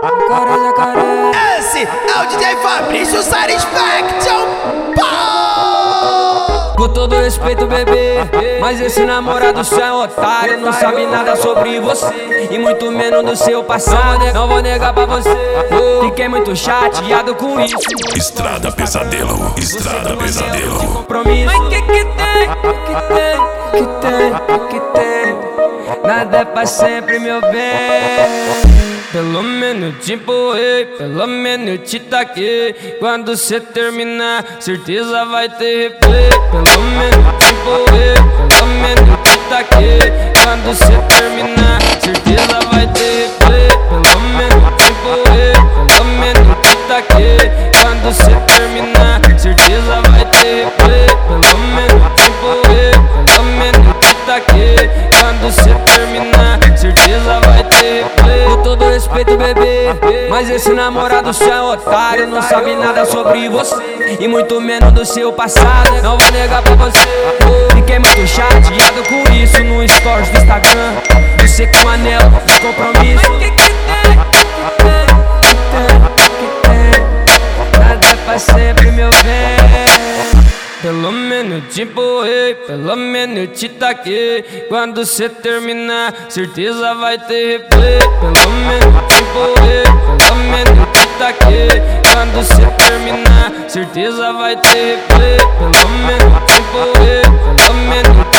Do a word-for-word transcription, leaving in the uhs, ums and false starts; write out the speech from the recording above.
Jacaré, jacaré. Esse é o D J Fabrício Satisfaction. Com todo respeito, bebê, mas esse namorado seu é otário. Não sabe nada sobre você e muito menos do seu passado. Não vou negar pra você, fiquei muito chateado com isso. Estrada Pesadelo, Estrada Pesadelo. Compromisso. Mas que que tem, que tem, que tem, que tem? Nada é pra sempre, meu bem. Pelo menos te empurrei, pelo menos te taquei. Quando cê terminar, certeza vai ter replay. Pelo menos te empurrei, pelo menos te taquei. Quando cê terminar, certeza vai ter replay. Pelo menos te empurrei, pelo menos te taquei. Quando cê terminar, certeza vai ter replay. Pelo menos te empurrei, pelo menos te taquei. Quando cê terminar, certeza vai ter replay. Com todo respeito, bebê, mas esse namorado seu é otário. Não sabe nada sobre você e muito menos do seu passado. Não vou negar pra você, fiquei muito chateado com isso. No stories do Instagram, você com o anel de compromisso. Mas que que tem, que tem, que tem, que tem? Nada é pra sempre, meu bem. Pelo menos te empurrei, pelo menos te taquei. Quando cê terminar, certeza vai ter replay. Pelo menos te empurrei, pelo menos te taquei. Quando cê terminar, certeza vai ter replay. Pelo menos te empurrei, pelo menos